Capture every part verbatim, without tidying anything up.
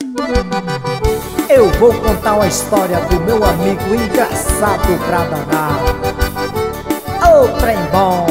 Eu vou contar uma história do meu amigo engraçado pra danar. Ô trem bom!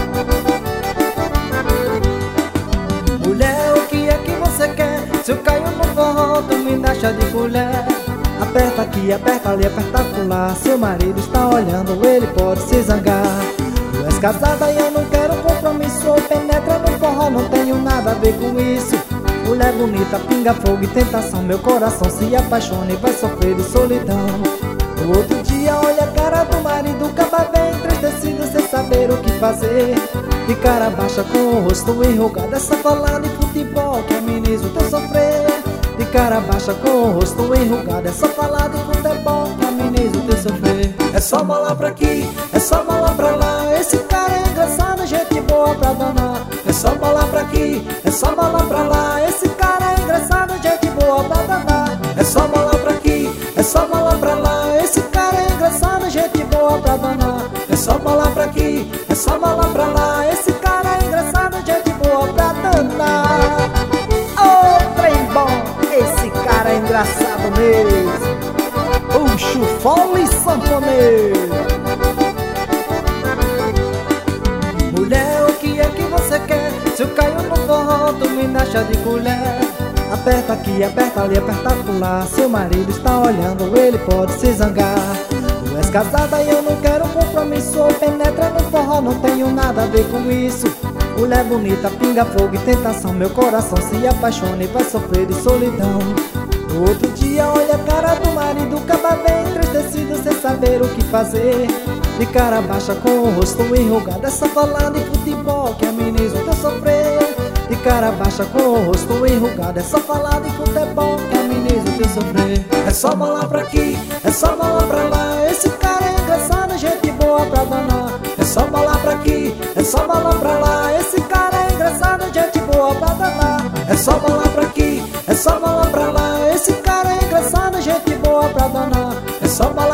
Mulher, o que é que você quer? Se eu caio no forró, tu me deixa de colher. Aperta aqui, aperta ali, aperta acolá. Seu marido está olhando, ele pode se zangar. Tu és casada e eu não quero compromisso. Ou penetra no forró, não tenho nada a ver com isso. Mulher bonita, pinga fogo e tentação. Meu coração se apaixona e vai sofrer de solidão. No outro dia olha a cara do marido, acaba bem entristecido sem saber o que fazer. De cara baixa com o rosto enrugado, é só falar de futebol que ameniza o teu sofrer. De cara baixa com o rosto enrugado, é só falar de futebol que ameniza o teu sofrer. É só bola pra aqui, é só bola pra lá. Esse cara é engraçado, gente boa pra danar. É só bola pra aqui, é só bola pra lá. Esse cara é engraçado, gente boa pra danar. É só bola pra aqui, é só bola pra lá. Esse cara é engraçado, gente boa pra danar. É só bola pra aqui, é só bola pra lá. Esse cara é engraçado, gente boa pra danar. Ô trem bom, esse cara é engraçado mesmo. O chufole sanfoneiro. Mulher, o que é que você quer? Se eu caio no forró, tu me deixa de colher. Aperta aqui, aperta ali, aperta acolá. Seu marido está olhando, ele pode se zangar. Tu és casada e eu não quero compromisso. Ou penetra no forró, não tenho nada a ver com isso. Mulher bonita, pinga fogo e tentação. Meu coração se apaixona e vai sofrer de solidão. No outro dia olha a cara do marido, acaba bem entristecido sem saber o que fazer. De cara baixa com o rosto enrugado, é só falar de futebol que ameniza o teu sofrer. De cara baixa com o rosto enrugado, é só falar de futebol que ameniza o teu sofrer. É só bola pra aqui, é só bola pra lá. Esse cara é engraçado, gente boa pra danar. É só bola pra aqui, é só bola pra lá. Esse cara é engraçado, gente boa pra danar. É só bola pra aqui, é só bola pra lá. Esse cara é engraçado, gente boa pra danar. É só bola